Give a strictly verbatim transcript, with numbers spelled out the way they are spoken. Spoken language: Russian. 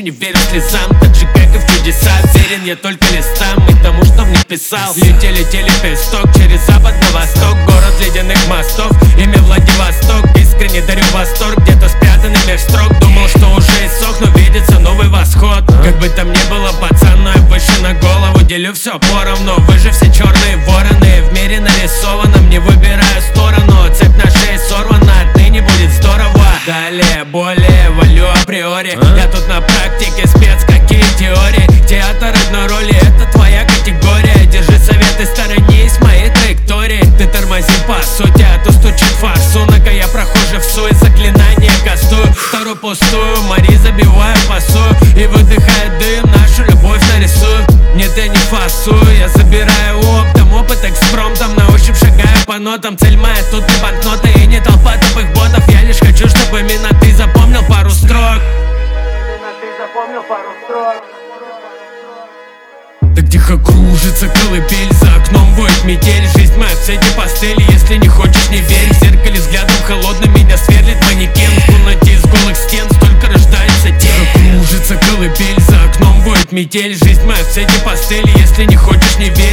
не верю слезам, так же как и в чудеса. Верен я только листам и тому, что в них писал. Летели-летели песток через запад на восток, город ледяных мостов, имя Владивосток. Искренне дарю восторг, где-то спрятанный меж строк. Думал, что уже иссох, но видится новый восход. Как бы там ни было, пацан, но я выше на голову. Делю все поровну, вы же все черные вороны. В мире нарисованном не выбираю сторону. Цепь на шее сорвана, отныне будет здорово. Далее, более, валю априори. Я тут на практике спец, какие теории. Театр одной роли, это твоя категория. Держи советы, сторонись моей траектории. Ты тормози по сути, а то стучит фарсу. На-ка я прохожий в суе, заклинание кастую. Вторую пустую, Мари забиваю пасую. И выдыхая дым, нашу любовь нарисую. Нет, я не фасую, я забираю оптом. Опыт экспромтом, на ощупь шагаю по нотам. Цель моя тут не банкнота и не толпа тупых ботов. Я лишь хочу, чтобы именно ты запомнил пару строк. Именно ты запомнил пару строк. Так тихо кружится колыбель, за окном воет метель. Жизнь моя в цвете пастели, если не хочешь, не верь. В зеркале взглядом холодным меня сверлит манекен. В комнате из голых стен столько рождается тень. Тихо кружится колыбель, за окном воет метель. Жизнь моя в цвете пастели, если не хочешь, не верь.